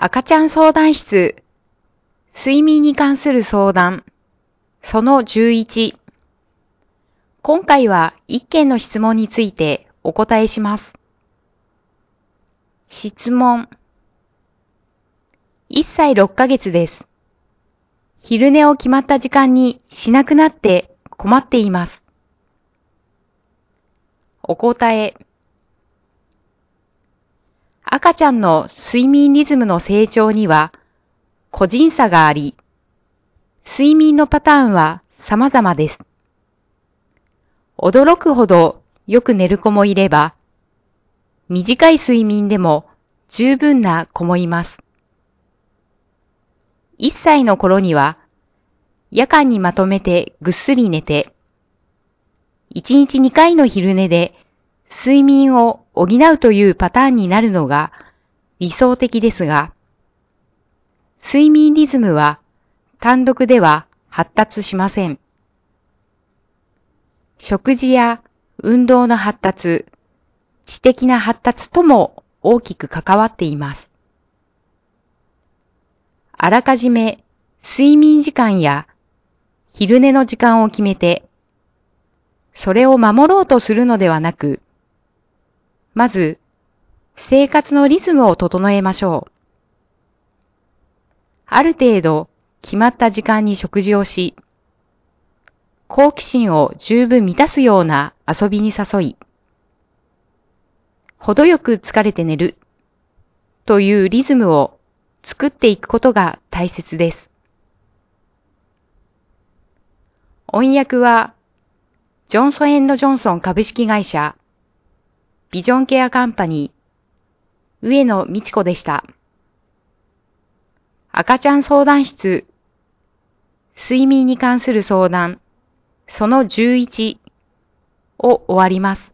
赤ちゃん相談室、睡眠に関する相談、その11。今回は1件の質問についてお答えします。質問。1歳6ヶ月です。昼寝を決まった時間にしなくなって困っています。お答え。赤ちゃんの睡眠リズムの成長には個人差があり、睡眠のパターンは様々です。驚くほどよく寝る子もいれば、短い睡眠でも十分な子もいます。1歳の頃には、夜間にまとめてぐっすり寝て、1日2回の昼寝で睡眠を補うというパターンになるのが理想的ですが、睡眠リズムは単独では発達しません。食事や運動の発達、知的な発達とも大きく関わっています。あらかじめ睡眠時間や昼寝の時間を決めて、それを守ろうとするのではなく、まず生活のリズムを整えましょう。ある程度決まった時間に食事をし、好奇心を十分満たすような遊びに誘い、程よく疲れて寝るというリズムを作っていくことが大切です。音訳は、ジョンソン&ジョンソン株式会社、ビジョンケアカンパニー、上野美智子でした。赤ちゃん相談室、睡眠に関する相談、その11を終わります。